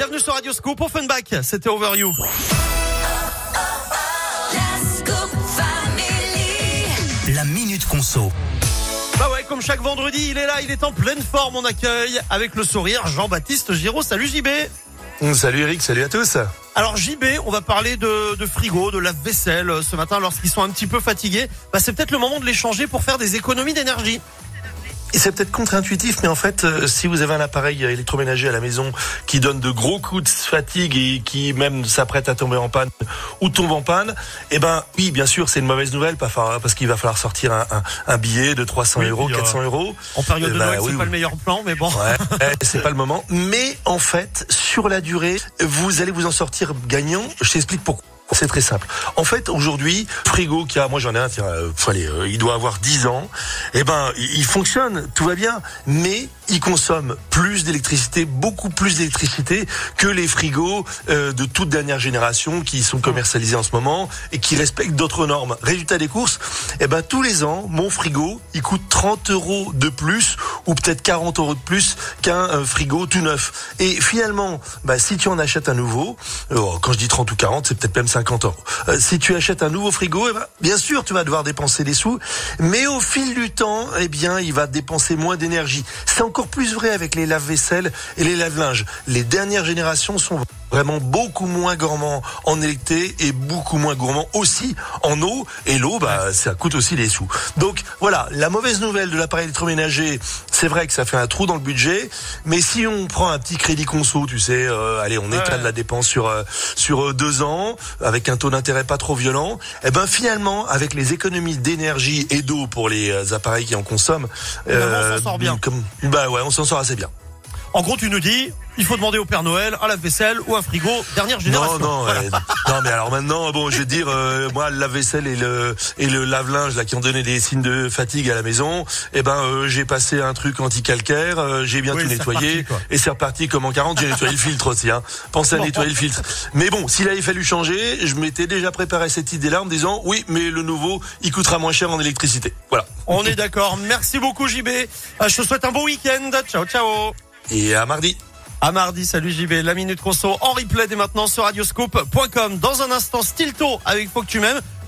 bienvenue sur Radio Scoop, Offenbach, c'était Over You. La Minute Conso. Bah ouais, comme chaque vendredi, il est là, il est en pleine forme, on accueille avec le sourire Jean-Baptiste Giraud. Salut JB. Salut Eric, salut à tous. Alors JB, on va parler de frigo, de lave-vaisselle ce matin lorsqu'ils sont un petit peu fatigués. Bah c'est peut-être le moment de les changer pour faire des économies d'énergie. Et c'est peut-être contre-intuitif, mais en fait, si vous avez un appareil électroménager à la maison qui donne de gros coups de fatigue et qui même s'apprête à tomber en panne ou tombe en panne, eh ben oui, bien sûr, c'est une mauvaise nouvelle, parce qu'il va falloir sortir un billet de 300 euros, 400 euros. En période de Noël, c'est pas le meilleur plan, mais bon. Ouais, c'est pas le moment. Mais en fait, sur la durée, vous allez vous en sortir gagnant. Je t'explique pourquoi. C'est très simple. En fait, aujourd'hui, frigo moi j'en ai un, il doit avoir 10 ans. Eh ben, il fonctionne, tout va bien, mais il consomme plus d'électricité, beaucoup plus d'électricité que les frigos de toute dernière génération qui sont commercialisés en ce moment et qui respectent d'autres normes. Résultat des courses, eh ben tous les ans, mon frigo, il coûte 30 euros de plus ou peut-être 40 euros de plus qu'un frigo tout neuf. Et finalement, si tu en achètes un nouveau, quand je dis 30 ou 40, c'est peut-être même 50 euros. Si tu achètes un nouveau frigo, bien sûr, tu vas devoir dépenser des sous, mais au fil du temps, il va dépenser moins d'énergie. C'est encore plus vrai avec les lave-vaisselle et les lave-linges. Les dernières générations sont vraiment beaucoup moins gourmands en électricité et beaucoup moins gourmands aussi en eau. Et l'eau, ça coûte aussi des sous. Donc voilà, la mauvaise nouvelle de l'appareil électroménager, c'est vrai que ça fait un trou dans le budget, mais si on prend un petit crédit conso, tu sais, on étale la dépense sur 2 ans, avec un taux d'intérêt pas trop violent, finalement, avec les économies d'énergie et d'eau pour les appareils qui en consomment, on s'en sort bien. On s'en sort assez bien. En gros, tu nous dis, il faut demander au Père Noël un lave-vaisselle ou un frigo dernière génération. Non, mais alors maintenant, je vais dire, moi, le lave-vaisselle et le lave-linge là qui ont donné des signes de fatigue à la maison, j'ai passé un truc anti-calcaire, j'ai bien tout nettoyé et c'est reparti comme en 40. J'ai nettoyé le filtre aussi, Pensez à nettoyer le filtre. Mais bon, s'il avait fallu changer, je m'étais déjà préparé cette idée-là en me disant, oui, mais le nouveau, il coûtera moins cher en électricité. Voilà. On est d'accord. Merci beaucoup JB. Je te souhaite un bon week-end. Ciao, ciao. Et à mardi. À mardi, salut JB. La Minute Conso en replay dès maintenant sur radioscoop.com. Dans un instant, Stilto avec Faut que tu m'aimes.